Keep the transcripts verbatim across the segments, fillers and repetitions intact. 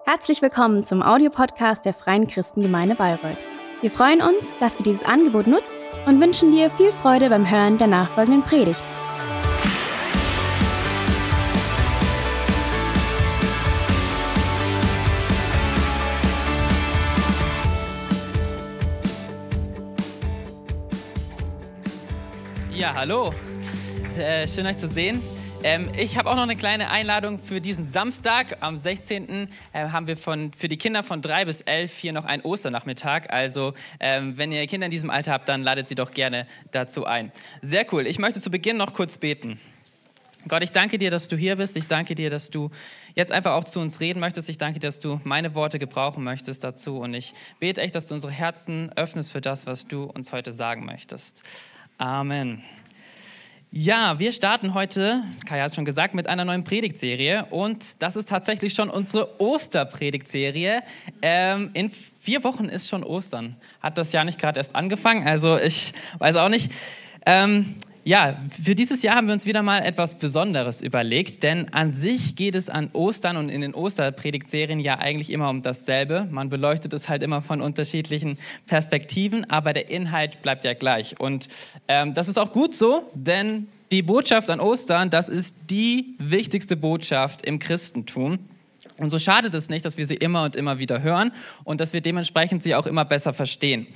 Herzlich willkommen zum Audiopodcast der Freien Christengemeinde Bayreuth. Wir freuen uns, dass du dieses Angebot nutzt und wünschen dir viel Freude beim Hören der nachfolgenden Predigt. Ja, hallo. Äh, schön euch zu sehen. Ähm, ich habe auch noch eine kleine Einladung für diesen Samstag. Am sechzehnten Äh, haben wir von, für die Kinder von drei bis elf hier noch einen Osternachmittag. Also ähm, wenn ihr Kinder in diesem Alter habt, dann ladet sie doch gerne dazu ein. Sehr cool. Ich möchte zu Beginn noch kurz beten. Gott, ich danke dir, dass du hier bist. Ich danke dir, dass du jetzt einfach auch zu uns reden möchtest. Ich danke dir, dass du meine Worte gebrauchen möchtest dazu. Und ich bete echt, dass du unsere Herzen öffnest für das, was du uns heute sagen möchtest. Amen. Ja, wir starten heute, Kai hat es schon gesagt, mit einer neuen Predigtserie und das ist tatsächlich schon unsere Osterpredigtserie. Ähm, in vier Wochen ist schon Ostern. Hat das Jahr nicht gerade erst angefangen, also ich weiß auch nicht. Ähm, ja, für dieses Jahr haben wir uns wieder mal etwas Besonderes überlegt, denn an sich geht es an Ostern und in den Osterpredigtserien ja eigentlich immer um dasselbe. Man beleuchtet es halt immer von unterschiedlichen Perspektiven, aber der Inhalt bleibt ja gleich. Und ähm, das ist auch gut so, denn die Botschaft an Ostern, das ist die wichtigste Botschaft im Christentum. Und so schadet es nicht, dass wir sie immer und immer wieder hören und dass wir dementsprechend sie auch immer besser verstehen.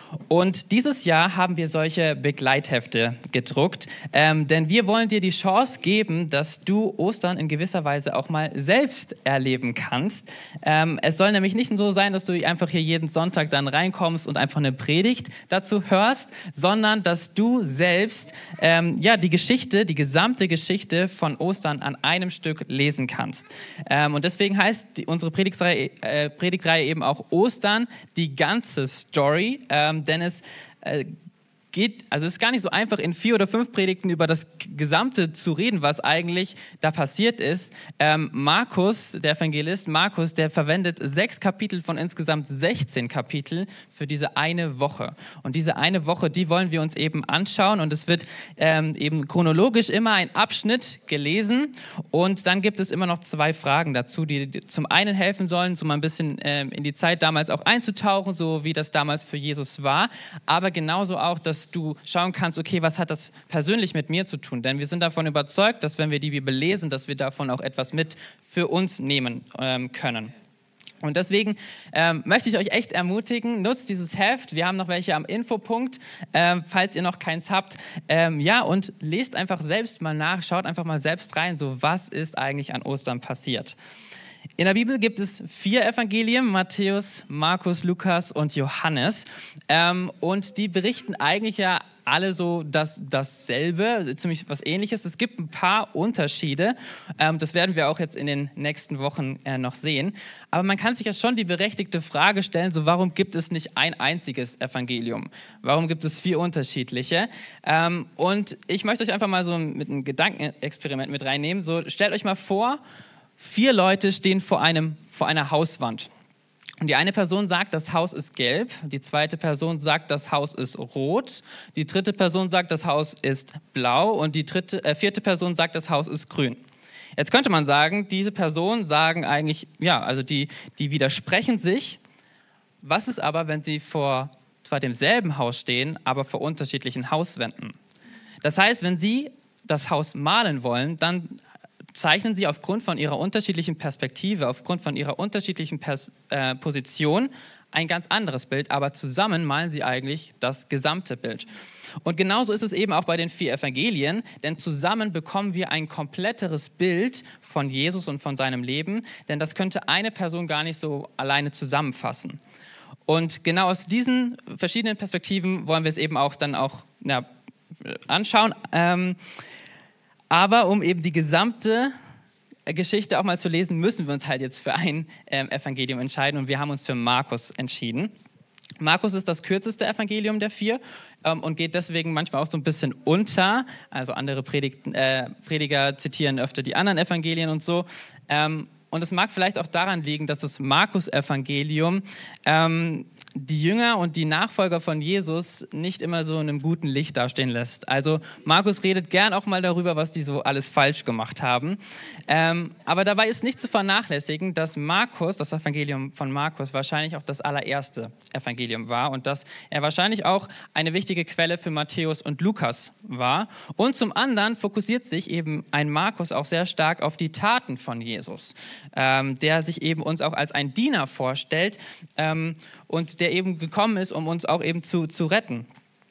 Und dieses Jahr haben wir solche Begleithefte gedruckt, ähm, denn wir wollen dir die Chance geben, dass du Ostern in gewisser Weise auch mal selbst erleben kannst. Ähm, es soll nämlich nicht so sein, dass du einfach hier jeden Sonntag dann reinkommst und einfach eine Predigt dazu hörst, sondern dass du selbst ähm, ja, die Geschichte, die gesamte Geschichte von Ostern an einem Stück lesen kannst. Ähm, und deswegen heißt die, unsere Predigtreihe, äh, Predigtreihe eben auch Ostern, die ganze Story. Ähm, denn es äh, geht, also es ist gar nicht so einfach, in vier oder fünf Predigten über das Gesamte zu reden, was eigentlich da passiert ist. Ähm, Markus, der Evangelist Markus, der verwendet sechs Kapitel von insgesamt sechzehn Kapiteln für diese eine Woche. Und diese eine Woche, die wollen wir uns eben anschauen und es wird ähm, eben chronologisch immer ein Abschnitt gelesen und dann gibt es immer noch zwei Fragen dazu, die, die zum einen helfen sollen, so mal ein bisschen ähm, in die Zeit damals auch einzutauchen, so wie das damals für Jesus war, aber genauso auch, dass du schauen kannst, okay, was hat das persönlich mit mir zu tun? Denn wir sind davon überzeugt, dass wenn wir die Bibel lesen, dass wir davon auch etwas mit für uns nehmen ähm, können. Und deswegen ähm, möchte ich euch echt ermutigen, nutzt dieses Heft. Wir haben noch welche am Infopunkt, ähm, falls ihr noch keins habt. Ähm, ja, und lest einfach selbst mal nach, schaut einfach mal selbst rein, so was ist eigentlich an Ostern passiert. In der Bibel gibt es vier Evangelien, Matthäus, Markus, Lukas und Johannes. Ähm, und die berichten eigentlich ja alle so das, dasselbe, ziemlich was Ähnliches. Es gibt ein paar Unterschiede. Ähm, das werden wir auch jetzt in den nächsten Wochen äh, noch sehen. Aber man kann sich ja schon die berechtigte Frage stellen, so warum gibt es nicht ein einziges Evangelium? Warum gibt es vier unterschiedliche? Ähm, und ich möchte euch einfach mal so mit einem Gedankenexperiment mit reinnehmen. So, stellt euch mal vor, vier Leute stehen vor, einem, vor einer Hauswand. Und die eine Person sagt, das Haus ist gelb. Die zweite Person sagt, das Haus ist rot. Die dritte Person sagt, das Haus ist blau. Und die dritte, äh, vierte Person sagt, das Haus ist grün. Jetzt könnte man sagen, diese Personen sagen eigentlich, ja, also die, die widersprechen sich. Was ist aber, wenn sie vor zwar demselben Haus stehen, aber vor unterschiedlichen Hauswänden? Das heißt, wenn sie das Haus malen wollen, dann zeichnen sie aufgrund von ihrer unterschiedlichen Perspektive, aufgrund von ihrer unterschiedlichen Pers- äh, Position ein ganz anderes Bild, aber zusammen malen sie eigentlich das gesamte Bild. Und genauso ist es eben auch bei den vier Evangelien, denn zusammen bekommen wir ein kompletteres Bild von Jesus und von seinem Leben, denn das könnte eine Person gar nicht so alleine zusammenfassen. Und genau aus diesen verschiedenen Perspektiven wollen wir es eben auch dann auch ja, anschauen. Ähm, Aber um eben die gesamte Geschichte auch mal zu lesen, müssen wir uns halt jetzt für ein ähm, Evangelium entscheiden und wir haben uns für Markus entschieden. Markus ist das kürzeste Evangelium der vier ähm, und geht deswegen manchmal auch so ein bisschen unter. Also andere Predigt, äh, Prediger zitieren öfter die anderen Evangelien und so. Ähm, Und es mag vielleicht auch daran liegen, dass das Markus-Evangelium ähm, die Jünger und die Nachfolger von Jesus nicht immer so in einem guten Licht dastehen lässt. Also Markus redet gern auch mal darüber, was die so alles falsch gemacht haben. Ähm, aber dabei ist nicht zu vernachlässigen, dass Markus, das Evangelium von Markus, wahrscheinlich auch das allererste Evangelium war und dass er wahrscheinlich auch eine wichtige Quelle für Matthäus und Lukas war. Und zum anderen fokussiert sich eben ein Markus auch sehr stark auf die Taten von Jesus, ähm, der sich eben uns auch als ein Diener vorstellt ähm, und der eben gekommen ist, um uns auch eben zu, zu retten.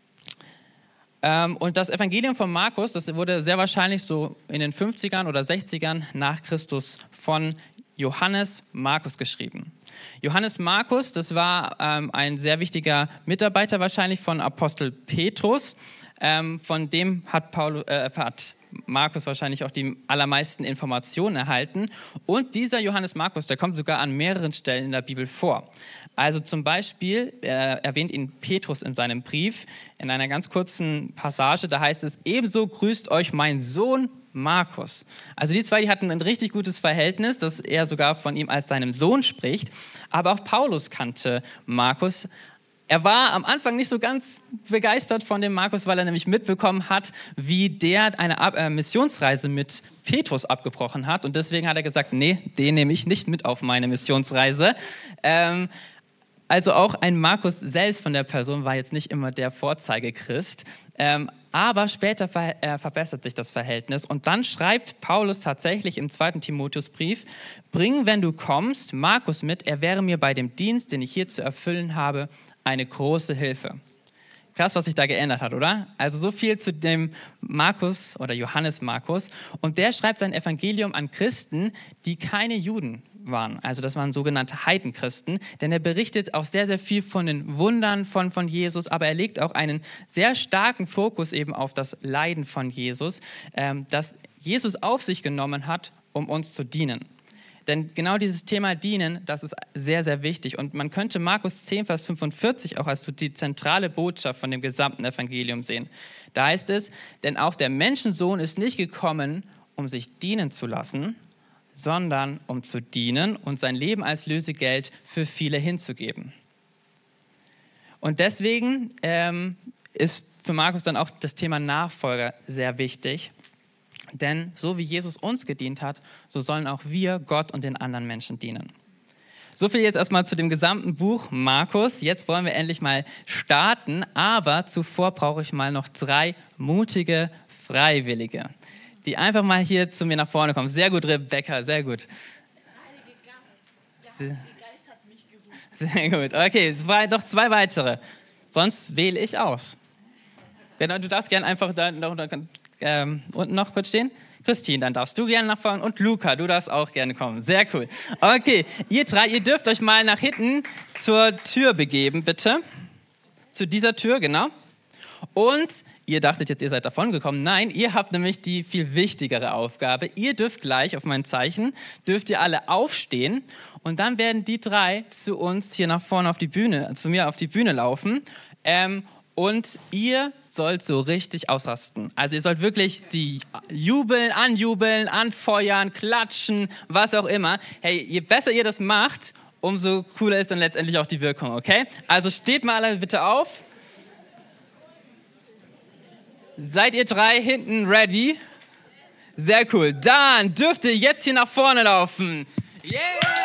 Ähm, und das Evangelium von Markus, das wurde sehr wahrscheinlich so in den fünfzigern oder sechzigern nach Christus von Johannes Markus geschrieben. Johannes Markus, das war ähm, ein sehr wichtiger Mitarbeiter wahrscheinlich von Apostel Petrus. Ähm, von dem hat, Paulus, äh, hat Markus wahrscheinlich auch die allermeisten Informationen erhalten. Und dieser Johannes Markus, der kommt sogar an mehreren Stellen in der Bibel vor. Also zum Beispiel äh, erwähnt ihn Petrus in seinem Brief in einer ganz kurzen Passage. Da heißt es, ebenso grüßt euch mein Sohn Markus. Also die zwei, die hatten ein richtig gutes Verhältnis, dass er sogar von ihm als seinem Sohn spricht. Aber auch Paulus kannte Markus. Er war am Anfang nicht so ganz begeistert von dem Markus, weil er nämlich mitbekommen hat, wie der eine Ab- äh, Missionsreise mit Petrus abgebrochen hat. Und deswegen hat er gesagt, nee, den nehme ich nicht mit auf meine Missionsreise. Ähm, also auch ein Markus selbst von der Person war jetzt nicht immer der Vorzeigechrist. Ähm, aber später ver- äh, verbessert sich das Verhältnis. Und dann schreibt Paulus tatsächlich im zweiten Timotheusbrief, bring, wenn du kommst, Markus mit, er wäre mir bei dem Dienst, den ich hier zu erfüllen habe, eine große Hilfe. Krass, was sich da geändert hat, oder? Also so viel zu dem Markus oder Johannes Markus. Und der schreibt sein Evangelium an Christen, die keine Juden waren. Also das waren sogenannte Heidenchristen. Denn er berichtet auch sehr, sehr viel von den Wundern von, von Jesus, aber er legt auch einen sehr starken Fokus eben auf das Leiden von Jesus, ähm, das Jesus auf sich genommen hat, um uns zu dienen. Denn genau dieses Thema Dienen, das ist sehr, sehr wichtig. Und man könnte Markus zehn, Vers fünfundvierzig auch als die zentrale Botschaft von dem gesamten Evangelium sehen. Da heißt es, denn auch der Menschensohn ist nicht gekommen, um sich dienen zu lassen, sondern um zu dienen und sein Leben als Lösegeld für viele hinzugeben. Und deswegen ähm, ist für Markus dann auch das Thema Nachfolger sehr wichtig. Denn so wie Jesus uns gedient hat, so sollen auch wir Gott und den anderen Menschen dienen. So viel jetzt erstmal zu dem gesamten Buch Markus. Jetzt wollen wir endlich mal starten, aber zuvor brauche ich mal noch drei mutige Freiwillige, die einfach mal hier zu mir nach vorne kommen. Sehr gut, Rebecca, sehr gut. Sehr, sehr gut, okay, zwei, noch zwei weitere. Sonst wähle ich aus. Genau, du darfst gerne einfach da noch... Ähm, unten noch kurz stehen. Christine, dann darfst du gerne nach vorne und Luca, du darfst auch gerne kommen. Sehr cool. Okay, ihr drei, ihr dürft euch mal nach hinten zur Tür begeben, bitte. Zu dieser Tür, genau. Und ihr dachtet jetzt, ihr seid davon gekommen. Nein, ihr habt nämlich die viel wichtigere Aufgabe. Ihr dürft gleich auf mein Zeichen, dürft ihr alle aufstehen und dann werden die drei zu uns hier nach vorne auf die Bühne, zu mir auf die Bühne laufen. Ähm, Und ihr sollt so richtig ausrasten. Also ihr sollt wirklich die jubeln, anjubeln, anfeuern, klatschen, was auch immer. Hey, je besser ihr das macht, umso cooler ist dann letztendlich auch die Wirkung, okay? Also steht mal alle bitte auf. Seid ihr drei hinten ready? Sehr cool. Dann dürft ihr jetzt hier nach vorne laufen. Yeah!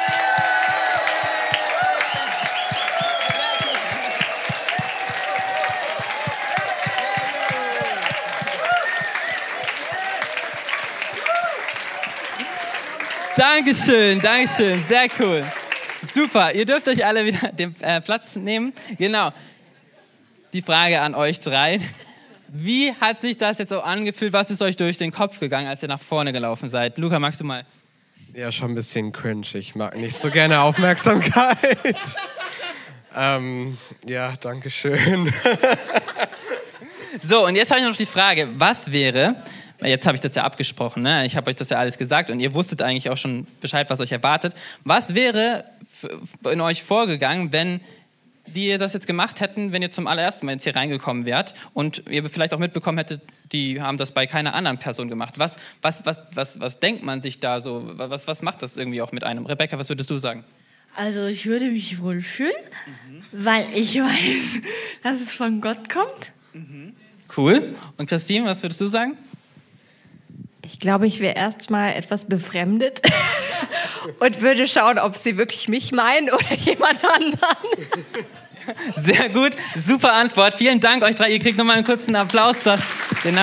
Dankeschön, Dankeschön, sehr cool. Super, ihr dürft euch alle wieder den äh, Platz nehmen. Genau, die Frage an euch drei. Wie hat sich das jetzt so angefühlt? Was ist euch durch den Kopf gegangen, als ihr nach vorne gelaufen seid? Luca, magst du mal? Ja, schon ein bisschen cringe. Ich mag nicht so gerne Aufmerksamkeit. ähm, ja, danke schön. So, und jetzt habe ich noch die Frage, was wäre... Jetzt habe ich das ja abgesprochen, ne? Ich habe euch das ja alles gesagt und ihr wusstet eigentlich auch schon Bescheid, was euch erwartet. Was wäre in euch vorgegangen, wenn die das jetzt gemacht hätten, wenn ihr zum allerersten Mal jetzt hier reingekommen wärt und ihr vielleicht auch mitbekommen hättet, die haben das bei keiner anderen Person gemacht. Was, was, was, was, was denkt man sich da so? Was, was macht das irgendwie auch mit einem? Rebecca, was würdest du sagen? Also ich würde mich wohl fühlen, mhm. weil ich weiß, dass es von Gott kommt. Mhm. Cool. Und Christine, was würdest du sagen? Ich glaube, ich wäre erstmal etwas befremdet und würde schauen, ob sie wirklich mich meinen oder jemand anderen. Sehr gut, super Antwort. Vielen Dank euch drei. Ihr kriegt nochmal einen kurzen Applaus. Das, genau.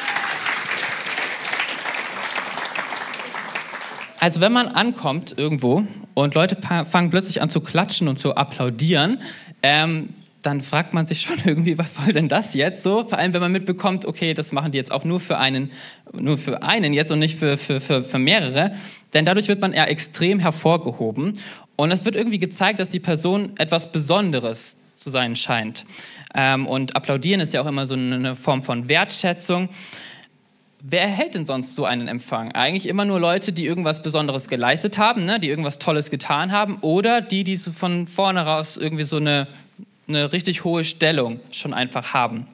Also wenn man ankommt irgendwo und Leute fangen plötzlich an zu klatschen und zu applaudieren, ähm, dann fragt man sich schon irgendwie, was soll denn das jetzt so? Vor allem, wenn man mitbekommt, okay, das machen die jetzt auch nur für einen, nur für einen jetzt und nicht für, für, für, für mehrere. Denn dadurch wird man eher extrem hervorgehoben. Und es wird irgendwie gezeigt, dass die Person etwas Besonderes zu sein scheint. Ähm, und applaudieren ist ja auch immer so eine Form von Wertschätzung. Wer erhält denn sonst so einen Empfang? Eigentlich immer nur Leute, die irgendwas Besonderes geleistet haben, ne? Die irgendwas Tolles getan haben, oder die, die so von vorne raus irgendwie so eine, eine richtig hohe Stellung schon einfach haben.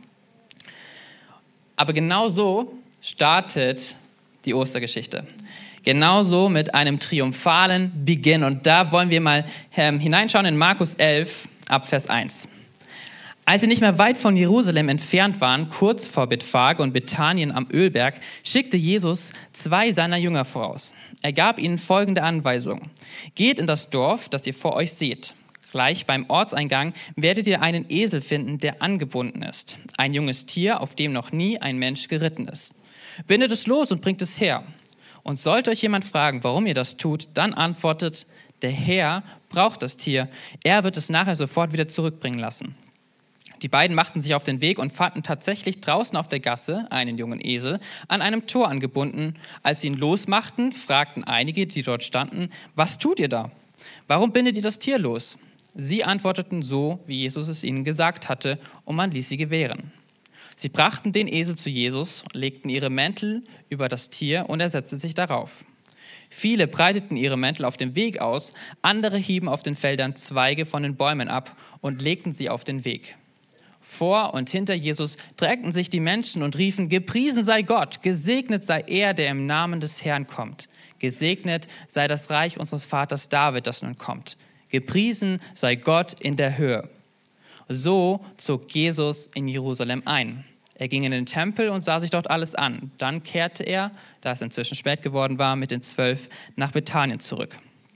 Aber genau so startet die Ostergeschichte. Genauso mit einem triumphalen Beginn. Und da wollen wir mal ähm, hineinschauen in Markus elf, ab Vers eins. Als sie nicht mehr weit von Jerusalem entfernt waren, kurz vor Bethphage und Bethanien am Ölberg, schickte Jesus zwei seiner Jünger voraus. Er gab ihnen folgende Anweisung: Geht in das Dorf, das ihr vor euch seht. Gleich beim Ortseingang werdet ihr einen Esel finden, der angebunden ist. Ein junges Tier, auf dem noch nie ein Mensch geritten ist. Bindet es los und bringt es her. Und sollte euch jemand fragen, warum ihr das tut, dann antwortet: Der Herr braucht das Tier. Er wird es nachher sofort wieder zurückbringen lassen. Die beiden machten sich auf den Weg und fanden tatsächlich draußen auf der Gasse einen jungen Esel an einem Tor angebunden. Als sie ihn losmachten, fragten einige, die dort standen: Was tut ihr da? Warum bindet ihr das Tier los? Sie antworteten so, wie Jesus es ihnen gesagt hatte, und man ließ sie gewähren. Sie brachten den Esel zu Jesus, legten ihre Mäntel über das Tier und er setzte sich darauf. Viele breiteten ihre Mäntel auf dem Weg aus, andere hieben auf den Feldern Zweige von den Bäumen ab und legten sie auf den Weg. Vor und hinter Jesus drängten sich die Menschen und riefen: Gepriesen sei Gott, gesegnet sei er, der im Namen des Herrn kommt. Gesegnet sei das Reich unseres Vaters David, das nun kommt. Gepriesen sei Gott in der Höhe. So zog Jesus in Jerusalem ein. Er ging in den Tempel und sah sich dort alles an. Dann kehrte er, da es inzwischen spät geworden war, mit den Zwölf nach Bethanien zurück.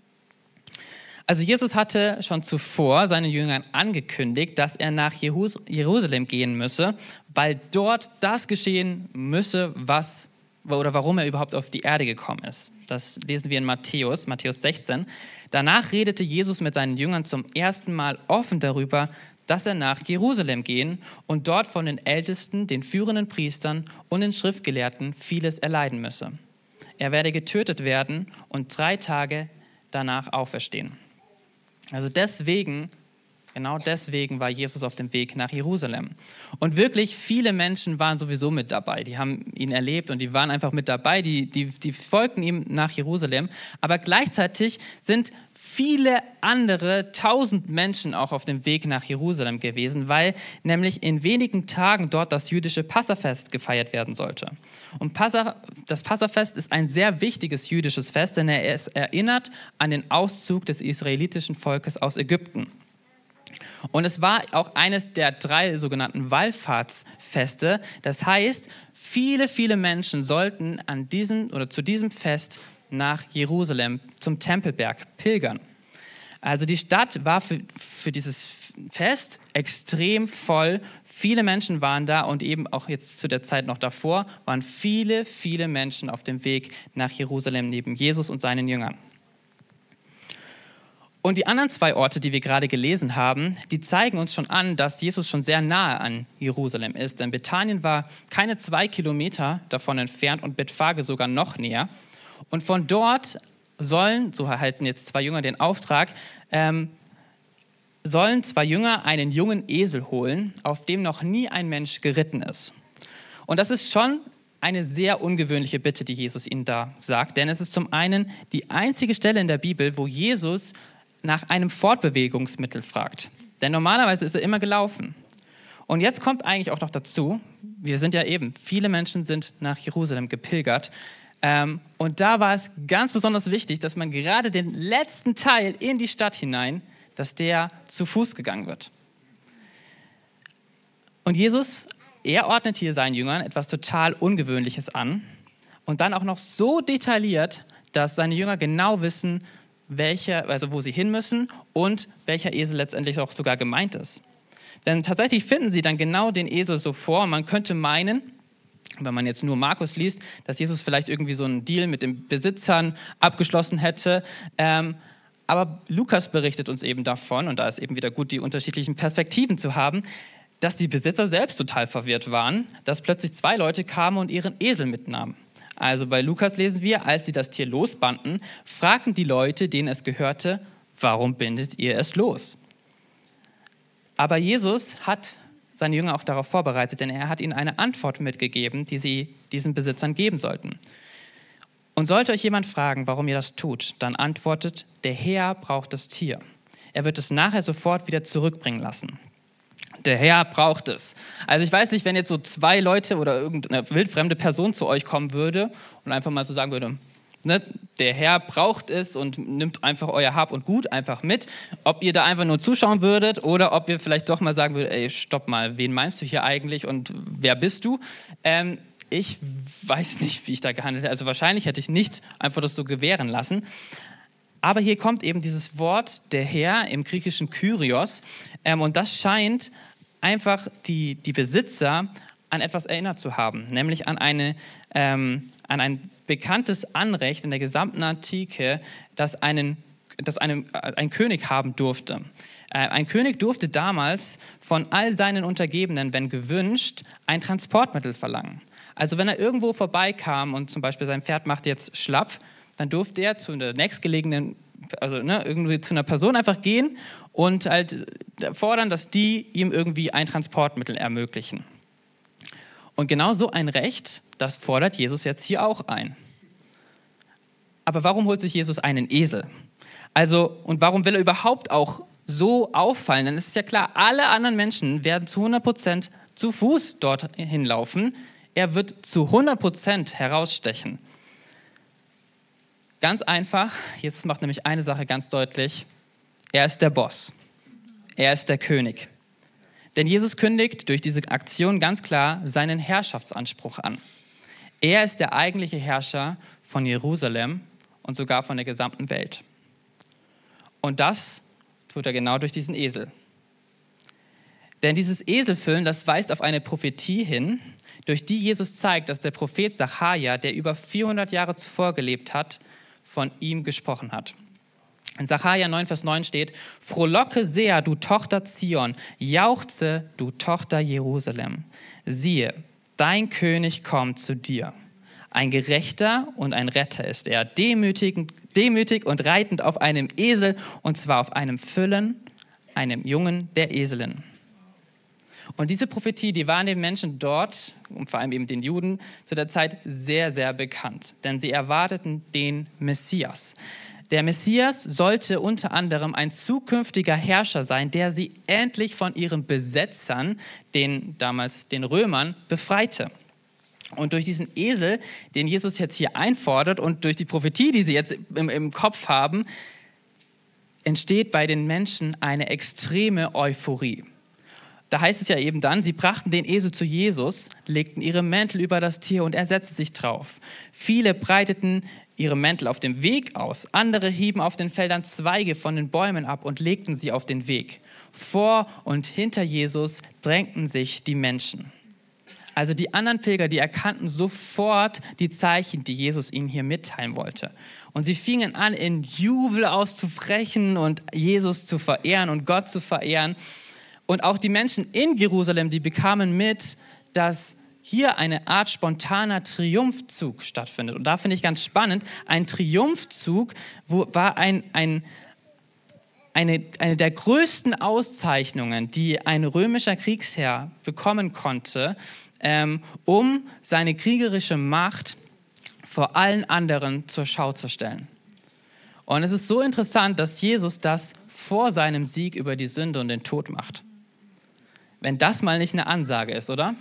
Also Jesus hatte schon zuvor seinen Jüngern angekündigt, dass er nach Jerusalem gehen müsse, weil dort das geschehen müsse, was oder warum er überhaupt auf die Erde gekommen ist. Das lesen wir in Matthäus, Matthäus sechzehn. Danach redete Jesus mit seinen Jüngern zum ersten Mal offen darüber, dass er nach Jerusalem gehen und dort von den Ältesten, den führenden Priestern und den Schriftgelehrten vieles erleiden müsse. Er werde getötet werden und drei Tage danach auferstehen. Also deswegen, genau deswegen war Jesus auf dem Weg nach Jerusalem. Und wirklich viele Menschen waren sowieso mit dabei. Die haben ihn erlebt und die waren einfach mit dabei. Die, die, die folgten ihm nach Jerusalem. Aber gleichzeitig sind viele andere tausend Menschen auch auf dem Weg nach Jerusalem gewesen, weil nämlich in wenigen Tagen dort das jüdische Passafest gefeiert werden sollte. Und Passa, das Passafest ist ein sehr wichtiges jüdisches Fest, denn es erinnert an den Auszug des israelitischen Volkes aus Ägypten. Und es war auch eines der drei sogenannten Wallfahrtsfeste. Das heißt, viele, viele Menschen sollten an diesem oder zu diesem Fest nach Jerusalem zum Tempelberg pilgern. Also die Stadt war für, für dieses Fest extrem voll. Viele Menschen waren da und eben auch jetzt zu der Zeit noch davor waren viele, viele Menschen auf dem Weg nach Jerusalem neben Jesus und seinen Jüngern. Und die anderen zwei Orte, die wir gerade gelesen haben, die zeigen uns schon an, dass Jesus schon sehr nahe an Jerusalem ist. Denn Bethanien war keine zwei Kilometer davon entfernt und Bethphage sogar noch näher. Und von dort sollen, so erhalten jetzt zwei Jünger den Auftrag, ähm, sollen zwei Jünger einen jungen Esel holen, auf dem noch nie ein Mensch geritten ist. Und das ist schon eine sehr ungewöhnliche Bitte, die Jesus ihnen da sagt. Denn es ist zum einen die einzige Stelle in der Bibel, wo Jesus nach einem Fortbewegungsmittel fragt. Denn normalerweise ist er immer gelaufen. Und jetzt kommt eigentlich auch noch dazu, wir sind ja eben, viele Menschen sind nach Jerusalem gepilgert. Ähm, und da war es ganz besonders wichtig, dass man gerade den letzten Teil in die Stadt hinein, dass der zu Fuß gegangen wird. Und Jesus, er ordnet hier seinen Jüngern etwas total Ungewöhnliches an und dann auch noch so detailliert, dass seine Jünger genau wissen, welche, also wo sie hin müssen und welcher Esel letztendlich auch sogar gemeint ist. Denn tatsächlich finden sie dann genau den Esel so vor. Man könnte meinen, wenn man jetzt nur Markus liest, dass Jesus vielleicht irgendwie so einen Deal mit den Besitzern abgeschlossen hätte. Ähm, aber Lukas berichtet uns eben davon, und da ist eben wieder gut, die unterschiedlichen Perspektiven zu haben, dass die Besitzer selbst total verwirrt waren, dass plötzlich zwei Leute kamen und ihren Esel mitnahmen. Also bei Lukas lesen wir, als sie das Tier losbanden, fragten die Leute, denen es gehörte, warum bindet ihr es los? Aber Jesus hat seine Jünger auch darauf vorbereitet, denn er hat ihnen eine Antwort mitgegeben, die sie diesen Besitzern geben sollten. Und sollte euch jemand fragen, warum ihr das tut, dann antwortet, der Herr braucht das Tier. Er wird es nachher sofort wieder zurückbringen lassen. Der Herr braucht es. Also ich weiß nicht, wenn jetzt so zwei Leute oder irgendeine wildfremde Person zu euch kommen würde und einfach mal so sagen würde, ne, der Herr braucht es und nimmt einfach euer Hab und Gut einfach mit, ob ihr da einfach nur zuschauen würdet oder ob ihr vielleicht doch mal sagen würdet, ey, stopp mal, wen meinst du hier eigentlich und wer bist du? Ähm, ich weiß nicht, wie ich da gehandelt hätte. Also wahrscheinlich hätte ich nicht einfach das so gewähren lassen. Aber hier kommt eben dieses Wort der Herr im griechischen Kyrios ähm, und das scheint einfach die, die Besitzer an etwas erinnert zu haben, nämlich an, eine, ähm, an ein bekanntes Anrecht in der gesamten Antike, das, einen, das einen, ein König haben durfte. Äh, ein König durfte damals von all seinen Untergebenen, wenn gewünscht, ein Transportmittel verlangen. Also wenn er irgendwo vorbeikam und zum Beispiel sein Pferd macht jetzt schlapp, dann durfte er zu der nächstgelegenen, also ne, irgendwie zu einer Person einfach gehen und halt fordern, dass die ihm irgendwie ein Transportmittel ermöglichen. Und genau so ein Recht, das fordert Jesus jetzt hier auch ein. Aber warum holt sich Jesus einen Esel? Also, und warum will er überhaupt auch so auffallen? Denn es ist ja klar, alle anderen Menschen werden zu hundert Prozent zu Fuß dort hinlaufen. Er wird zu hundert Prozent herausstechen. Ganz einfach, Jesus macht nämlich eine Sache ganz deutlich, er ist der Boss, er ist der König. Denn Jesus kündigt durch diese Aktion ganz klar seinen Herrschaftsanspruch an. Er ist der eigentliche Herrscher von Jerusalem und sogar von der gesamten Welt. Und das tut er genau durch diesen Esel. Denn dieses Eselfüllen, das weist auf eine Prophetie hin, durch die Jesus zeigt, dass der Prophet Sacharja, der über vierhundert Jahre zuvor gelebt hat, von ihm gesprochen hat. In Sacharja neun, Vers neun steht, Frohlocke sehr, du Tochter Zion, jauchze, du Tochter Jerusalem. Siehe, dein König kommt zu dir. Ein Gerechter und ein Retter ist er, demütig, demütig und reitend auf einem Esel, und zwar auf einem Füllen, einem Jungen der Eselin. Und diese Prophetie, die war den Menschen dort, und vor allem eben den Juden, zu der Zeit sehr, sehr bekannt. Denn sie erwarteten den Messias. Der Messias sollte unter anderem ein zukünftiger Herrscher sein, der sie endlich von ihren Besetzern, den, damals den Römern, befreite. Und durch diesen Esel, den Jesus jetzt hier einfordert und durch die Prophetie, die sie jetzt im, im Kopf haben, entsteht bei den Menschen eine extreme Euphorie. Da heißt es ja eben dann, sie brachten den Esel zu Jesus, legten ihre Mäntel über das Tier und er setzte sich drauf. Viele breiteten ihre Mäntel auf dem Weg aus, andere hieben auf den Feldern Zweige von den Bäumen ab und legten sie auf den Weg. Vor und hinter Jesus drängten sich die Menschen. Also die anderen Pilger, die erkannten sofort die Zeichen, die Jesus ihnen hier mitteilen wollte. Und sie fingen an, in Jubel auszubrechen und Jesus zu verehren und Gott zu verehren. Und auch die Menschen in Jerusalem, die bekamen mit, dass hier eine Art spontaner Triumphzug stattfindet. Und da finde ich ganz spannend, ein Triumphzug wo, war ein, ein, eine, eine der größten Auszeichnungen, die ein römischer Kriegsherr bekommen konnte, ähm, um seine kriegerische Macht vor allen anderen zur Schau zu stellen. Und es ist so interessant, dass Jesus das vor seinem Sieg über die Sünde und den Tod macht. Wenn das mal nicht eine Ansage ist, oder?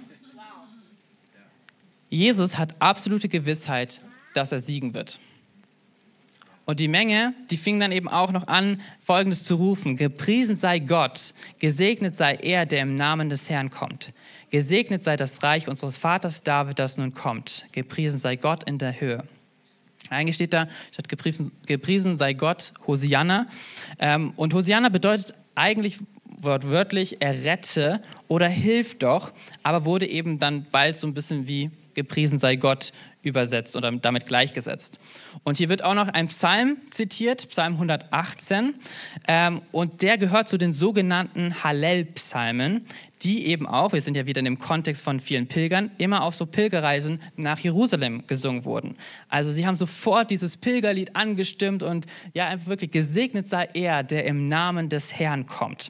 Jesus hat absolute Gewissheit, dass er siegen wird. Und die Menge, die fing dann eben auch noch an, Folgendes zu rufen: Gepriesen sei Gott, gesegnet sei er, der im Namen des Herrn kommt. Gesegnet sei das Reich unseres Vaters David, das nun kommt. Gepriesen sei Gott in der Höhe. Eigentlich steht da, statt gepriesen, gepriesen sei Gott, Hosianna. Ähm, und Hosianna bedeutet eigentlich wortwörtlich, errette oder hilf doch, aber wurde eben dann bald so ein bisschen wie gepriesen sei Gott übersetzt oder damit gleichgesetzt. Und hier wird auch noch ein Psalm zitiert, Psalm hundertachtzehn, ähm, und der gehört zu den sogenannten Hallel-Psalmen, die eben auch, wir sind ja wieder in dem Kontext von vielen Pilgern, immer auf so Pilgerreisen nach Jerusalem gesungen wurden. Also sie haben sofort dieses Pilgerlied angestimmt und ja, einfach wirklich gesegnet sei er, der im Namen des Herrn kommt.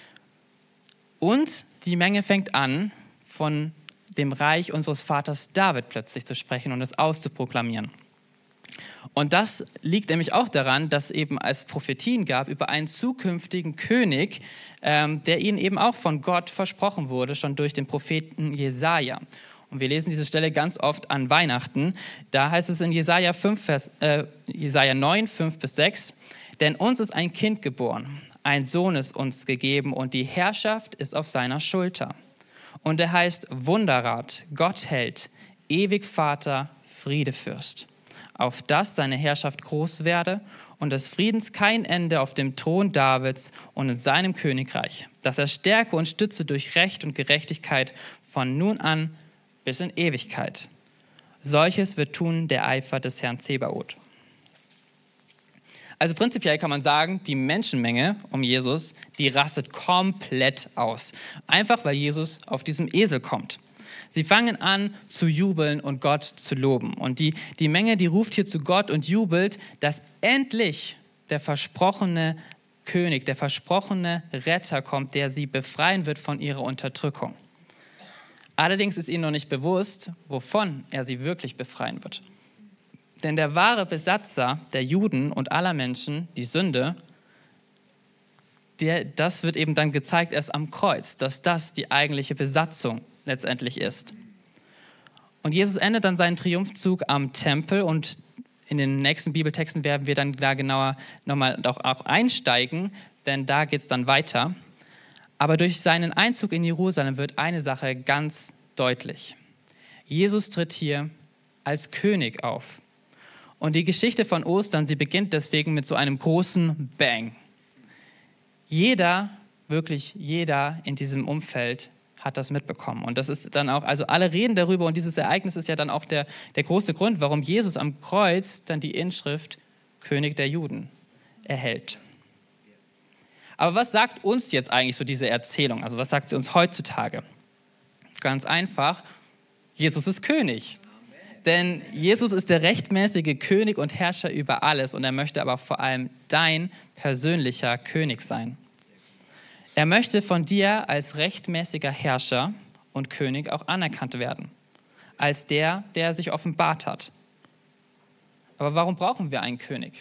Und die Menge fängt an, von dem Reich unseres Vaters David plötzlich zu sprechen und es auszuproklamieren. Und das liegt nämlich auch daran, dass eben es Prophetien gab über einen zukünftigen König, ähm, der ihnen eben auch von Gott versprochen wurde, schon durch den Propheten Jesaja. Und wir lesen diese Stelle ganz oft an Weihnachten. Da heißt es in Jesaja, fünf, Vers, äh, Jesaja neun, fünf bis sechs, denn uns ist ein Kind geboren, ein Sohn ist uns gegeben und die Herrschaft ist auf seiner Schulter. Und er heißt Wunderrat, Gottheld, ewig Vater, Friedefürst. Auf dass seine Herrschaft groß werde und des Friedens kein Ende auf dem Thron Davids und in seinem Königreich, dass er stärke und stütze durch Recht und Gerechtigkeit von nun an bis in Ewigkeit. Solches wird tun der Eifer des Herrn Zebaoth. Also prinzipiell kann man sagen, die Menschenmenge um Jesus, die rastet komplett aus. Einfach weil Jesus auf diesem Esel kommt. Sie fangen an zu jubeln und Gott zu loben. Und die, die Menge, die ruft hier zu Gott und jubelt, dass endlich der versprochene König, der versprochene Retter kommt, der sie befreien wird von ihrer Unterdrückung. Allerdings ist ihnen noch nicht bewusst, wovon er sie wirklich befreien wird. Denn der wahre Besatzer der Juden und aller Menschen, die Sünde, der, das wird eben dann gezeigt erst am Kreuz, dass das die eigentliche Besatzung letztendlich ist. Und Jesus endet dann seinen Triumphzug am Tempel und in den nächsten Bibeltexten werden wir dann da genauer nochmal auch einsteigen, denn da geht es dann weiter. Aber durch seinen Einzug in Jerusalem wird eine Sache ganz deutlich. Jesus tritt hier als König auf. Und die Geschichte von Ostern, sie beginnt deswegen mit so einem großen Bang. Jeder, wirklich jeder in diesem Umfeld hat das mitbekommen. Und das ist dann auch, also alle reden darüber und dieses Ereignis ist ja dann auch der, der große Grund, warum Jesus am Kreuz dann die Inschrift König der Juden erhält. Aber was sagt uns jetzt eigentlich so diese Erzählung? Also was sagt sie uns heutzutage? Ganz einfach, Jesus ist König. Denn Jesus ist der rechtmäßige König und Herrscher über alles und er möchte aber vor allem dein persönlicher König sein. Er möchte von dir als rechtmäßiger Herrscher und König auch anerkannt werden, als der, der sich offenbart hat. Aber warum brauchen wir einen König?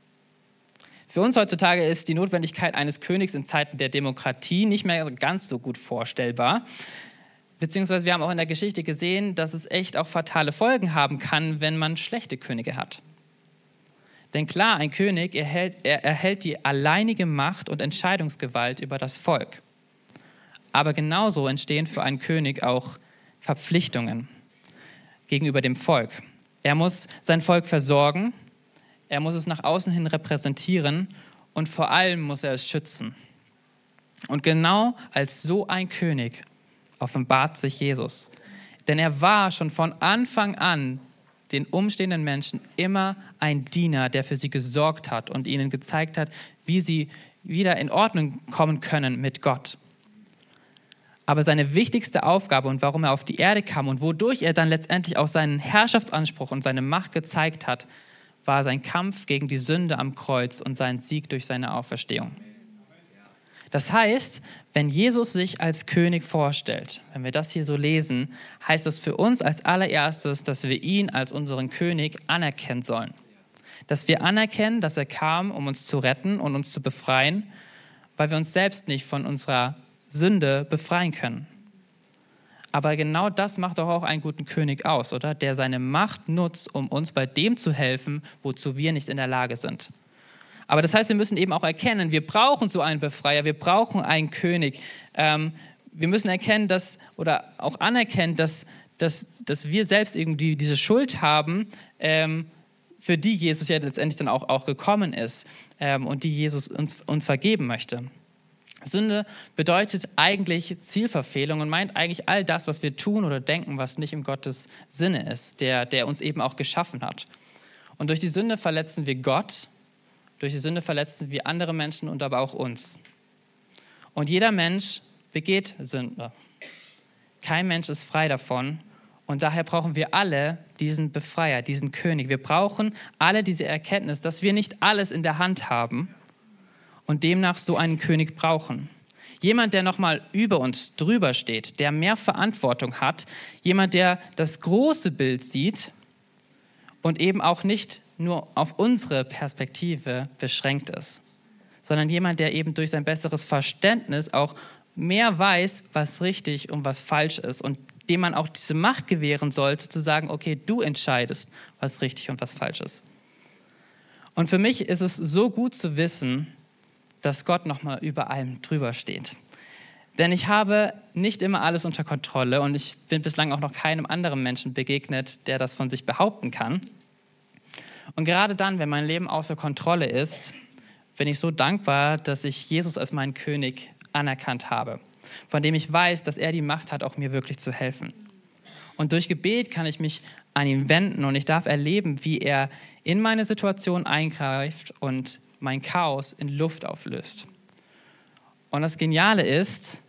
Für uns heutzutage ist die Notwendigkeit eines Königs in Zeiten der Demokratie nicht mehr ganz so gut vorstellbar. Beziehungsweise wir haben auch in der Geschichte gesehen, dass es echt auch fatale Folgen haben kann, wenn man schlechte Könige hat. Denn klar, ein König erhält, er erhält die alleinige Macht und Entscheidungsgewalt über das Volk. Aber genauso entstehen für einen König auch Verpflichtungen gegenüber dem Volk. Er muss sein Volk versorgen, er muss es nach außen hin repräsentieren und vor allem muss er es schützen. Und genau als so ein König offenbart sich Jesus. Denn er war schon von Anfang an den umstehenden Menschen immer ein Diener, der für sie gesorgt hat und ihnen gezeigt hat, wie sie wieder in Ordnung kommen können mit Gott. Aber seine wichtigste Aufgabe und warum er auf die Erde kam und wodurch er dann letztendlich auch seinen Herrschaftsanspruch und seine Macht gezeigt hat, war sein Kampf gegen die Sünde am Kreuz und sein Sieg durch seine Auferstehung. Das heißt, wenn Jesus sich als König vorstellt, wenn wir das hier so lesen, heißt das für uns als allererstes, dass wir ihn als unseren König anerkennen sollen. Dass wir anerkennen, dass er kam, um uns zu retten und uns zu befreien, weil wir uns selbst nicht von unserer Sünde befreien können. Aber genau das macht doch auch einen guten König aus, oder? Der seine Macht nutzt, um uns bei dem zu helfen, wozu wir nicht in der Lage sind. Aber das heißt, wir müssen eben auch erkennen, wir brauchen so einen Befreier, wir brauchen einen König. Ähm, wir müssen erkennen, dass, oder auch anerkennen, dass, dass, dass wir selbst irgendwie diese Schuld haben, ähm, für die Jesus ja letztendlich dann auch, auch gekommen ist ähm, und die Jesus uns, uns vergeben möchte. Sünde bedeutet eigentlich Zielverfehlung und meint eigentlich all das, was wir tun oder denken, was nicht im Gottes Sinne ist, der, der uns eben auch geschaffen hat. Und durch die Sünde verletzen wir Gott, durch die Sünde verletzen wir andere Menschen und aber auch uns. Und jeder Mensch begeht Sünde. Kein Mensch ist frei davon. Und daher brauchen wir alle diesen Befreier, diesen König. Wir brauchen alle diese Erkenntnis, dass wir nicht alles in der Hand haben und demnach so einen König brauchen. Jemand, der nochmal über uns drüber steht, der mehr Verantwortung hat, jemand, der das große Bild sieht und eben auch nicht nur auf unsere Perspektive beschränkt ist, sondern jemand, der eben durch sein besseres Verständnis auch mehr weiß, was richtig und was falsch ist und dem man auch diese Macht gewähren sollte, zu sagen, okay, du entscheidest, was richtig und was falsch ist. Und für mich ist es so gut zu wissen, dass Gott nochmal über allem drüber steht. Denn ich habe nicht immer alles unter Kontrolle und ich bin bislang auch noch keinem anderen Menschen begegnet, der das von sich behaupten kann. Und gerade dann, wenn mein Leben außer Kontrolle ist, bin ich so dankbar, dass ich Jesus als meinen König anerkannt habe, von dem ich weiß, dass er die Macht hat, auch mir wirklich zu helfen. Und durch Gebet kann ich mich an ihn wenden und ich darf erleben, wie er in meine Situation eingreift und mein Chaos in Luft auflöst. Und das Geniale ist,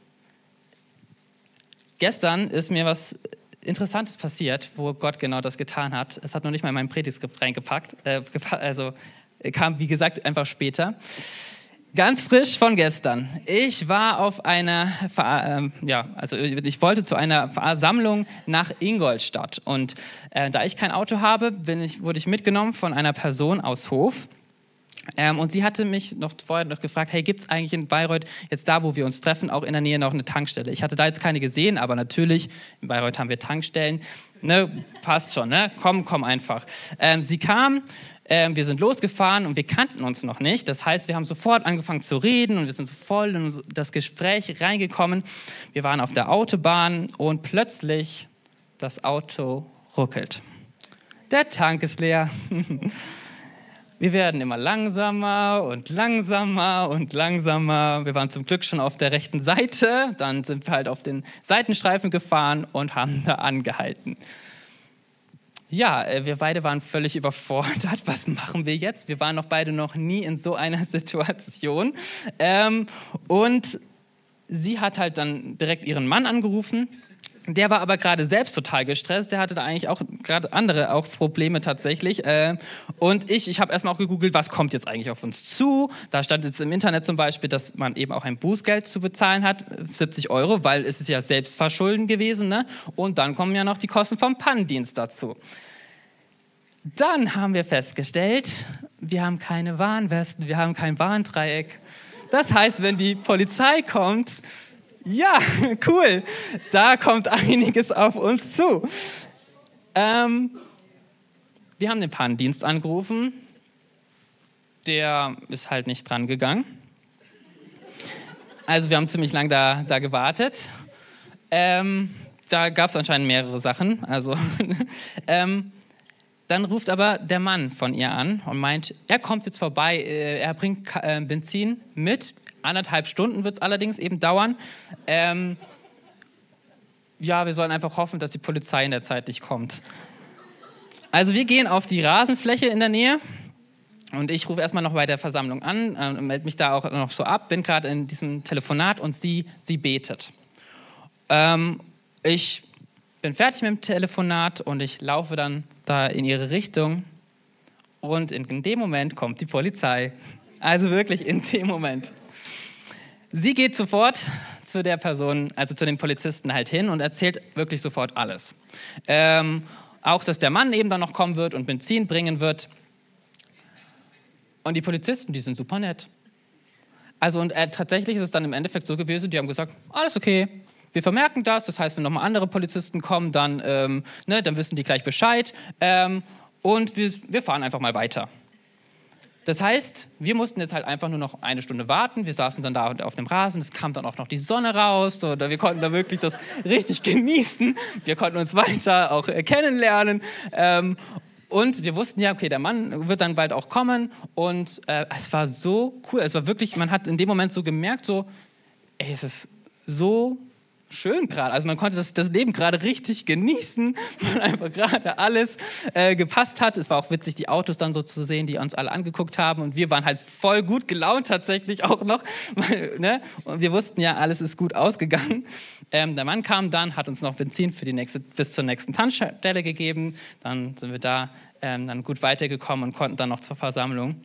gestern ist mir was Interessantes passiert, wo Gott genau das getan hat. Es hat noch nicht mal in mein Predigtskript reingepackt, äh, also kam, wie gesagt, einfach später. Ganz frisch von gestern. Ich war auf einer, äh, ja, also ich wollte zu einer Versammlung nach Ingolstadt. Und äh, da ich kein Auto habe, bin ich, wurde ich mitgenommen von einer Person aus Hof. Ähm, und sie hatte mich noch vorher noch gefragt, hey, gibt es eigentlich in Bayreuth, jetzt da, wo wir uns treffen, auch in der Nähe noch eine Tankstelle? Ich hatte da jetzt keine gesehen, aber natürlich, in Bayreuth haben wir Tankstellen. Ne, passt schon, ne? Komm, komm einfach. Ähm, sie kam, ähm, wir sind losgefahren und wir kannten uns noch nicht. Das heißt, wir haben sofort angefangen zu reden und wir sind so voll in das Gespräch reingekommen. Wir waren auf der Autobahn und plötzlich das Auto ruckelt. Der Tank ist leer. Wir werden immer langsamer und langsamer und langsamer. Wir waren zum Glück schon auf der rechten Seite. Dann sind wir halt auf den Seitenstreifen gefahren und haben da angehalten. Ja, wir beide waren völlig überfordert. Was machen wir jetzt? Wir waren noch beide noch nie in so einer Situation. Ähm, und sie hat halt dann direkt ihren Mann angerufen. Der war aber gerade selbst total gestresst. Der hatte da eigentlich auch gerade andere auch Probleme tatsächlich. Und ich, ich habe erstmal auch gegoogelt, was kommt jetzt eigentlich auf uns zu. Da stand jetzt im Internet zum Beispiel, dass man eben auch ein Bußgeld zu bezahlen hat, siebzig Euro, weil es ist ja Selbstverschulden gewesen. Ne? Und dann kommen ja noch die Kosten vom Pannendienst dazu. Dann haben wir festgestellt, wir haben keine Warnwesten, wir haben kein Warndreieck. Das heißt, wenn die Polizei kommt, ja, cool. Da kommt einiges auf uns zu. Ähm, wir haben den Pannendienst angerufen. Der ist halt nicht dran gegangen. Also wir haben ziemlich lange da, da gewartet. Ähm, da gab es anscheinend mehrere Sachen. Also, ähm, dann ruft aber der Mann von ihr an und meint, er kommt jetzt vorbei, er bringt äh, Benzin mit. Anderthalb Stunden wird es allerdings eben dauern. Ähm, ja, wir sollen einfach hoffen, dass die Polizei in der Zeit nicht kommt. Also wir gehen auf die Rasenfläche in der Nähe und ich rufe erstmal noch bei der Versammlung an, äh, melde mich da auch noch so ab, bin gerade in diesem Telefonat und sie, sie betet. Ähm, ich bin fertig mit dem Telefonat und ich laufe dann da in ihre Richtung und in, in dem Moment kommt die Polizei. Also wirklich in dem Moment. Sie geht sofort zu der Person, also zu dem Polizisten halt hin und erzählt wirklich sofort alles. Ähm, auch, dass der Mann eben dann noch kommen wird und Benzin bringen wird. Und die Polizisten, die sind super nett. Also und äh, tatsächlich ist es dann im Endeffekt so gewesen, die haben gesagt, alles okay, wir vermerken das, das heißt, wenn nochmal andere Polizisten kommen, dann, ähm, ne, dann wissen die gleich Bescheid ähm, und wir, wir fahren einfach mal weiter. Das heißt, wir mussten jetzt halt einfach nur noch eine Stunde warten, wir saßen dann da auf dem Rasen, es kam dann auch noch die Sonne raus, oder wir konnten da wirklich das richtig genießen, wir konnten uns weiter auch äh, kennenlernen ähm, und wir wussten ja, okay, der Mann wird dann bald auch kommen und äh, es war so cool, es war wirklich, man hat in dem Moment so gemerkt, so, ey, es ist so schön gerade, also man konnte das, das Leben gerade richtig genießen, weil einfach gerade alles äh, gepasst hat. Es war auch witzig, die Autos dann so zu sehen, die uns alle angeguckt haben und wir waren halt voll gut gelaunt tatsächlich auch noch, weil, ne? Und wir wussten ja, alles ist gut ausgegangen. Ähm, der Mann kam dann, hat uns noch Benzin für die nächste, bis zur nächsten Tankstelle gegeben, dann sind wir da ähm, dann gut weitergekommen und konnten dann noch zur Versammlung.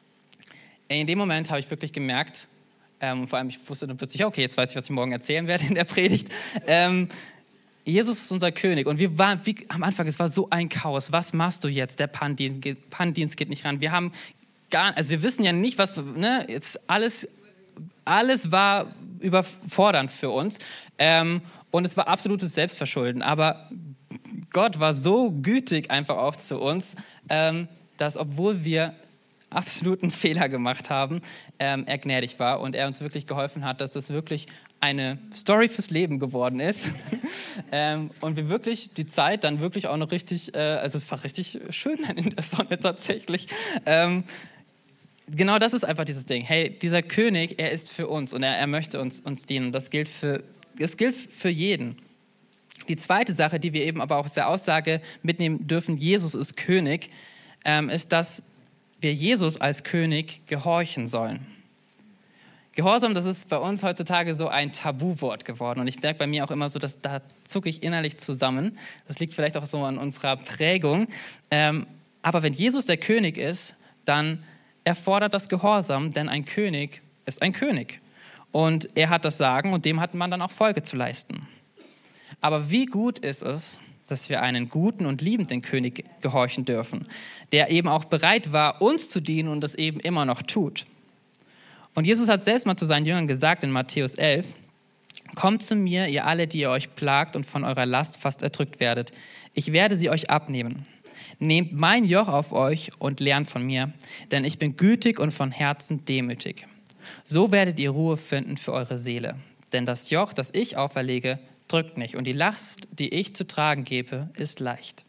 In dem Moment habe ich wirklich gemerkt, Ähm, vor allem, ich wusste dann plötzlich, okay, jetzt weiß ich, was ich morgen erzählen werde in der Predigt. Ähm, Jesus ist unser König und wir waren, wie, am Anfang, es war so ein Chaos. Was machst du jetzt? Der Pannendienst, Pannendienst geht nicht ran. Wir haben gar, also wir wissen ja nicht, was, ne, jetzt alles, alles war überfordernd für uns ähm, und es war absolutes Selbstverschulden. Aber Gott war so gütig einfach auch zu uns, ähm, dass obwohl wir absoluten Fehler gemacht haben, ähm, er gnädig war und er uns wirklich geholfen hat, dass das wirklich eine Story fürs Leben geworden ist ähm, und wir wirklich die Zeit dann wirklich auch noch richtig, äh, also es war richtig schön in der Sonne tatsächlich. Ähm, genau das ist einfach dieses Ding. Hey, dieser König, er ist für uns und er, er möchte uns, uns dienen. Das gilt für, das gilt für jeden. Die zweite Sache, die wir eben aber auch aus der Aussage mitnehmen dürfen, Jesus ist König, ähm, ist, dass wir Jesus als König gehorchen sollen. Gehorsam, das ist bei uns heutzutage so ein Tabuwort geworden. Und ich merke bei mir auch immer so, dass da zucke ich innerlich zusammen. Das liegt vielleicht auch so an unserer Prägung. Ähm, aber wenn Jesus der König ist, dann erfordert das Gehorsam, denn ein König ist ein König. Und er hat das Sagen und dem hat man dann auch Folge zu leisten. Aber wie gut ist es, dass wir einen guten und liebenden König gehorchen dürfen, der eben auch bereit war, uns zu dienen und das eben immer noch tut. Und Jesus hat selbst mal zu seinen Jüngern gesagt in Matthäus elf, kommt zu mir, ihr alle, die ihr euch plagt und von eurer Last fast erdrückt werdet. Ich werde sie euch abnehmen. Nehmt mein Joch auf euch und lernt von mir, denn ich bin gütig und von Herzen demütig. So werdet ihr Ruhe finden für eure Seele. Denn das Joch, das ich auferlege, drückt nicht. Und die Last, die ich zu tragen gebe, ist leicht.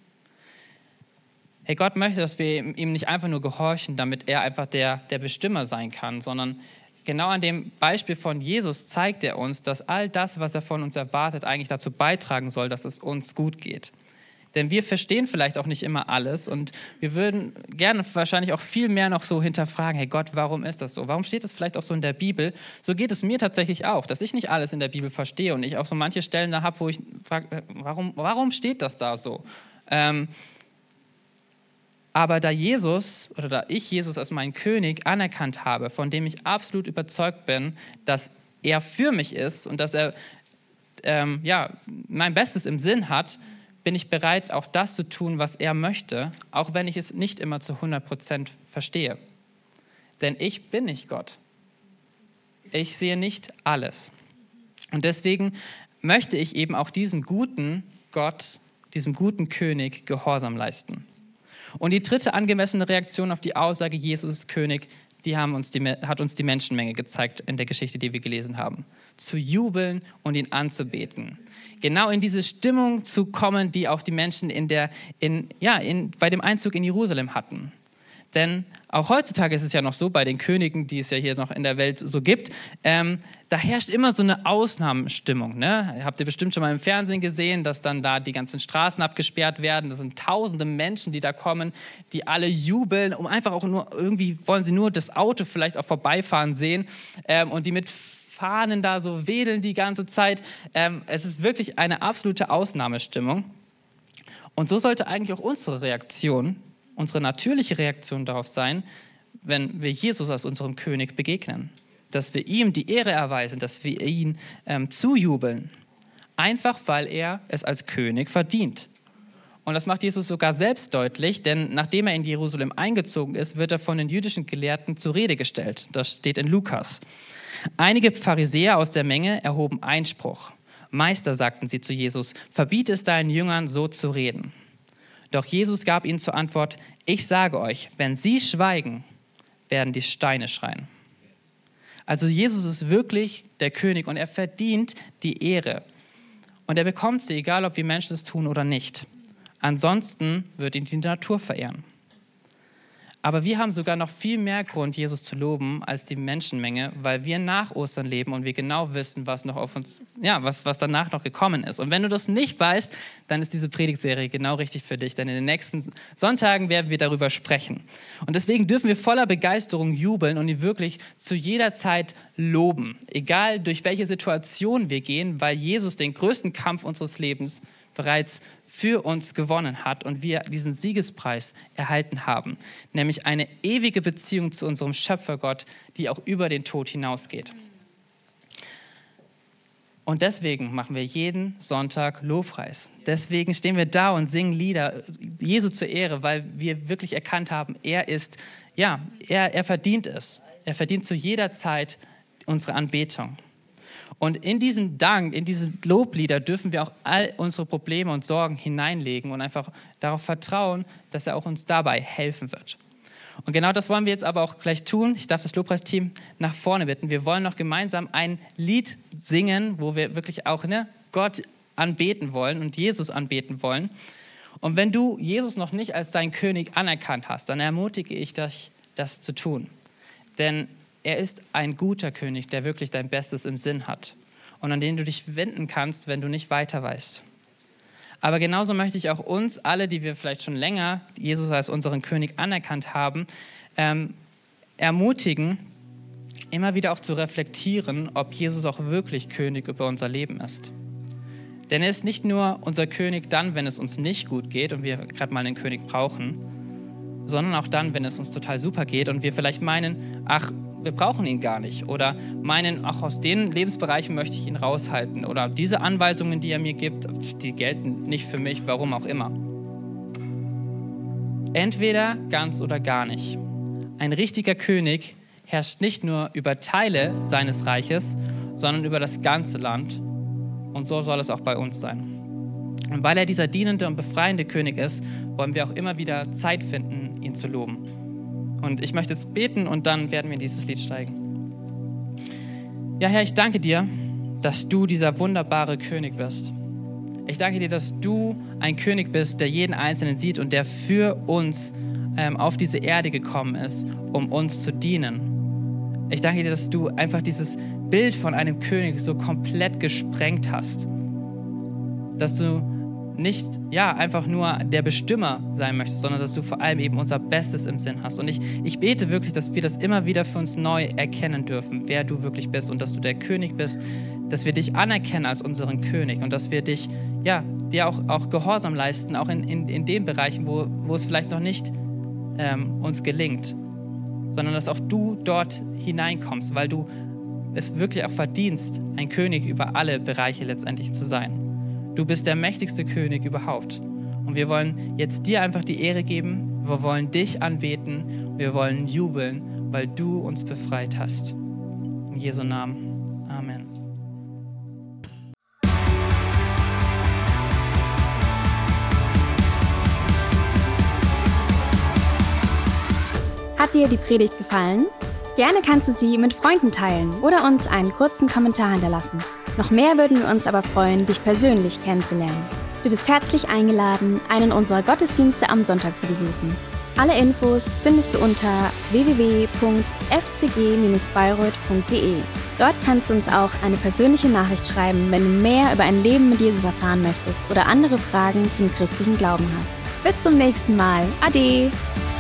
Hey, Gott möchte, dass wir ihm nicht einfach nur gehorchen, damit er einfach der, der Bestimmer sein kann, sondern genau an dem Beispiel von Jesus zeigt er uns, dass all das, was er von uns erwartet, eigentlich dazu beitragen soll, dass es uns gut geht. Denn wir verstehen vielleicht auch nicht immer alles und wir würden gerne wahrscheinlich auch viel mehr noch so hinterfragen, hey Gott, warum ist das so? Warum steht das vielleicht auch so in der Bibel? So geht es mir tatsächlich auch, dass ich nicht alles in der Bibel verstehe und ich auch so manche Stellen da habe, wo ich frage, warum, warum steht das da so? Ähm, aber da Jesus oder da ich Jesus als meinen König anerkannt habe, von dem ich absolut überzeugt bin, dass er für mich ist und dass er ähm, ja, mein Bestes im Sinn hat, bin ich bereit, auch das zu tun, was er möchte, auch wenn ich es nicht immer zu hundert Prozent verstehe. Denn ich bin nicht Gott. Ich sehe nicht alles. Und deswegen möchte ich eben auch diesem guten Gott, diesem guten König Gehorsam leisten. Und die dritte angemessene Reaktion auf die Aussage, Jesus ist König, die, haben uns die hat uns die Menschenmenge gezeigt in der Geschichte, die wir gelesen haben. Zu jubeln und ihn anzubeten. Genau in diese Stimmung zu kommen, die auch die Menschen in der, in, ja, in, bei dem Einzug in Jerusalem hatten. Denn auch heutzutage ist es ja noch so, bei den Königen, die es ja hier noch in der Welt so gibt, ähm, da herrscht immer so eine Ausnahmestimmung. Ne? Habt ihr bestimmt schon mal im Fernsehen gesehen, dass dann da die ganzen Straßen abgesperrt werden. Das sind tausende Menschen, die da kommen, die alle jubeln, um einfach auch nur, irgendwie wollen sie nur das Auto vielleicht auch vorbeifahren sehen ähm, und die mit Fahnen da so wedeln die ganze Zeit. Ähm, es ist wirklich eine absolute Ausnahmestimmung. Und so sollte eigentlich auch unsere Reaktion, unsere natürliche Reaktion darauf sein, wenn wir Jesus als unserem König begegnen. Dass wir ihm die Ehre erweisen, dass wir ihn ähm, zujubeln. Einfach, weil er es als König verdient. Und das macht Jesus sogar selbst deutlich, denn nachdem er in Jerusalem eingezogen ist, wird er von den jüdischen Gelehrten zur Rede gestellt. Das steht in Lukas. Einige Pharisäer aus der Menge erhoben Einspruch. Meister, sagten sie zu Jesus, verbiete es deinen Jüngern, so zu reden. Doch Jesus gab ihnen zur Antwort, ich sage euch, wenn sie schweigen, werden die Steine schreien. Also Jesus ist wirklich der König und er verdient die Ehre. Und er bekommt sie, egal ob wir Menschen es tun oder nicht. Ansonsten wird ihn die Natur verehren. Aber wir haben sogar noch viel mehr Grund, Jesus zu loben, als die Menschenmenge, weil wir nach Ostern leben und wir genau wissen, was noch auf uns, ja, was, was danach noch gekommen ist. Und wenn du das nicht weißt, dann ist diese Predigtserie genau richtig für dich, denn in den nächsten Sonntagen werden wir darüber sprechen. Und deswegen dürfen wir voller Begeisterung jubeln und ihn wirklich zu jeder Zeit loben, egal durch welche Situation wir gehen, weil Jesus den größten Kampf unseres Lebens bereits für uns gewonnen hat und wir diesen Siegespreis erhalten haben, nämlich eine ewige Beziehung zu unserem Schöpfergott, die auch über den Tod hinausgeht. Und deswegen machen wir jeden Sonntag Lobpreis. Deswegen stehen wir da und singen Lieder Jesu zur Ehre, weil wir wirklich erkannt haben, er ist, ja, er, er verdient es. Er verdient zu jeder Zeit unsere Anbetung. Und in diesen Dank, in diese Loblieder dürfen wir auch all unsere Probleme und Sorgen hineinlegen und einfach darauf vertrauen, dass er auch uns dabei helfen wird. Und genau das wollen wir jetzt aber auch gleich tun. Ich darf das Lobpreisteam nach vorne bitten. Wir wollen noch gemeinsam ein Lied singen, wo wir wirklich auch ne, Gott anbeten wollen und Jesus anbeten wollen. Und wenn du Jesus noch nicht als deinen König anerkannt hast, dann ermutige ich dich, das zu tun. Denn er ist ein guter König, der wirklich dein Bestes im Sinn hat und an den du dich wenden kannst, wenn du nicht weiter weißt. Aber genauso möchte ich auch uns, alle, die wir vielleicht schon länger Jesus als unseren König anerkannt haben, ähm, ermutigen, immer wieder auch zu reflektieren, ob Jesus auch wirklich König über unser Leben ist. Denn er ist nicht nur unser König dann, wenn es uns nicht gut geht und wir gerade mal einen König brauchen, sondern auch dann, wenn es uns total super geht und wir vielleicht meinen, ach, wir brauchen ihn gar nicht oder meinen, ach, aus den Lebensbereichen möchte ich ihn raushalten oder diese Anweisungen, die er mir gibt, die gelten nicht für mich, warum auch immer. Entweder ganz oder gar nicht. Ein richtiger König herrscht nicht nur über Teile seines Reiches, sondern über das ganze Land und so soll es auch bei uns sein. Und weil er dieser dienende und befreiende König ist, wollen wir auch immer wieder Zeit finden, ihn zu loben. Und ich möchte jetzt beten und dann werden wir in dieses Lied steigen. Ja, Herr, ich danke dir, dass du dieser wunderbare König bist. Ich danke dir, dass du ein König bist, der jeden Einzelnen sieht und der für uns ähm, auf diese Erde gekommen ist, um uns zu dienen. Ich danke dir, dass du einfach dieses Bild von einem König so komplett gesprengt hast. Dass du nicht ja, einfach nur der Bestimmer sein möchtest, sondern dass du vor allem eben unser Bestes im Sinn hast. Und ich, ich bete wirklich, dass wir das immer wieder für uns neu erkennen dürfen, wer du wirklich bist und dass du der König bist, dass wir dich anerkennen als unseren König und dass wir dich, ja, dir auch, auch Gehorsam leisten, auch in, in, in den Bereichen, wo, wo es vielleicht noch nicht ähm, uns gelingt, sondern dass auch du dort hineinkommst, weil du es wirklich auch verdienst, ein König über alle Bereiche letztendlich zu sein. Du bist der mächtigste König überhaupt. Und wir wollen jetzt dir einfach die Ehre geben. Wir wollen dich anbeten. Wir wollen jubeln, weil du uns befreit hast. In Jesu Namen. Amen. Hat dir die Predigt gefallen? Gerne kannst du sie mit Freunden teilen oder uns einen kurzen Kommentar hinterlassen. Noch mehr würden wir uns aber freuen, dich persönlich kennenzulernen. Du bist herzlich eingeladen, einen unserer Gottesdienste am Sonntag zu besuchen. Alle Infos findest du unter w w w punkt f c g bindestrich bayreuth punkt d e. Dort kannst du uns auch eine persönliche Nachricht schreiben, wenn du mehr über ein Leben mit Jesus erfahren möchtest oder andere Fragen zum christlichen Glauben hast. Bis zum nächsten Mal. Ade!